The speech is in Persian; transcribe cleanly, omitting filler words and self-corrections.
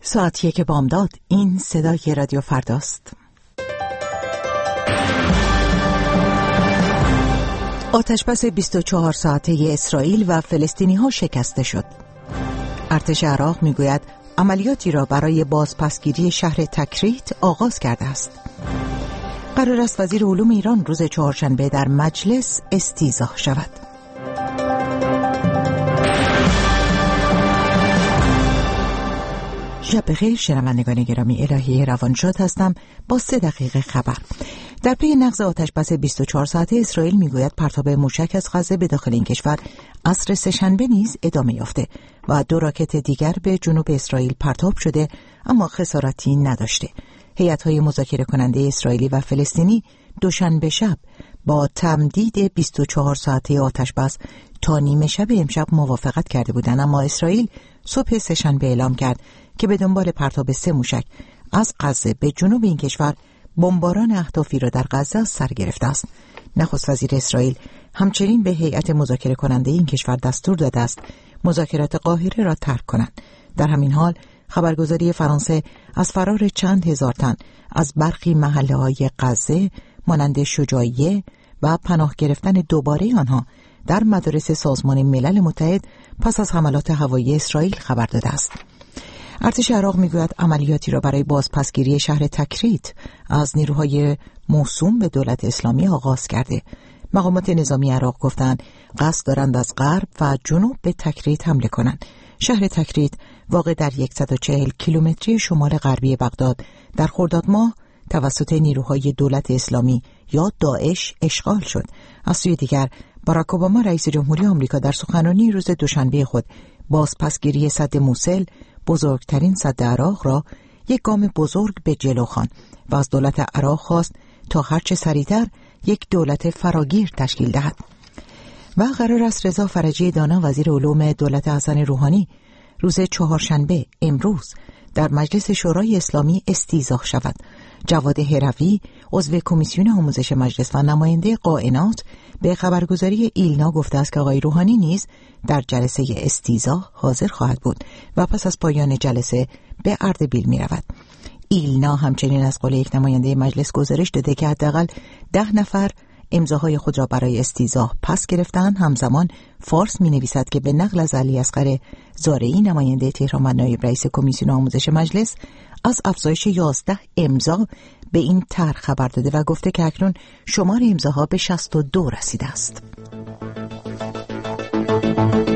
ساعت 1 بامداد. این صدای رادیو فرداست. آتشبس 24 ساعته اسرائیل و فلسطینی ها شکسته شد. ارتش عراق میگوید عملیاتی را برای بازپسگیری شهر تکریت آغاز کرده است. قرار است وزیر علوم ایران روز چهارشنبه در مجلس استیضاح شود. شب بخیر شنوندگان گرامی، الهی روانشاد هستم با 3 دقیقه خبر. در پی نقض آتشبس 24 ساعته اسرائیل میگوید پرتاب موشک از غزه به داخل این کشور عصر سه‌شنبه نیز ادامه یافته و 2 راکت دیگر به جنوب اسرائیل پرتاب شده اما خسارتی نداشته. هیئت‌های مذاکره کننده اسرائیلی و فلسطینی دوشنبه شب با تمدید 24 ساعته آتشبس تا نیمه شب امشب موافقت کرده بودند، اما اسرائیل صبح سه‌شنبه اعلام کرد که به دنبال پرتاب 3 موشک از غزه به جنوب این کشور بمباران اهدافی را در غزه از سر گرفته است. نخست وزیر اسرائیل همچنین به هیئت مذاکره کننده این کشور دستور داده است مذاکرات قاهره را ترک کنند. در همین حال خبرگزاری فرانسه از فرار چند هزار تن از برخی محله‌های غزه مانند شجاعیه و پناه گرفتن دوباره آنها در مدارس سازمان ملل متحد پس از حملات هوایی اسرائیل خبر داده است. ارتش عراق میگوید عملیاتی را برای بازپسگیری شهر تکریت از نیروهای موسوم به دولت اسلامی آغاز کرده. مقامات نظامی عراق گفتند قصد دارند از غرب و جنوب به تکریت حمله کنند. شهر تکریت واقع در 140 کیلومتری شمال غربی بغداد در خرداد ماه توسط نیروهای دولت اسلامی یا داعش اشغال شد. از سوی دیگر باراک اوباما رئیس جمهوری آمریکا در سخنرانی روز دوشنبه خود بازپسگیری سد موسل، بزرگترین سد عراق را یک گام بزرگ به جلو خواند و از دولت عراق خواست تا هرچه سریعتر یک دولت فراگیر تشکیل دهد. و قرار است رضا فرجی دانا وزیر علوم دولت حسن روحانی روز چهارشنبه امروز در مجلس شورای اسلامی استیضاح شود. جواد هروی عضو کمیسیون آموزش مجلس و نماینده قائنات به خبرگزاری ایلنا گفته است که آقای روحانی نیز در جلسه استیضاح حاضر خواهد بود و پس از پایان جلسه به اردبیل می رود. ایلنا همچنین از قول یک نماینده مجلس گزارش داده که حداقل 10 نفر امضاهای خود را برای استیضاح پس گرفتند. همزمان فارس می نویسد که به نقل از علی اصغر زارعی نماینده تهران و نایب رئیس کمیسیون آموزش مجلس از افزایش 11 امضا به این طرح خبر داده و گفته که اکنون شمار امضاها به 62 رسیده است.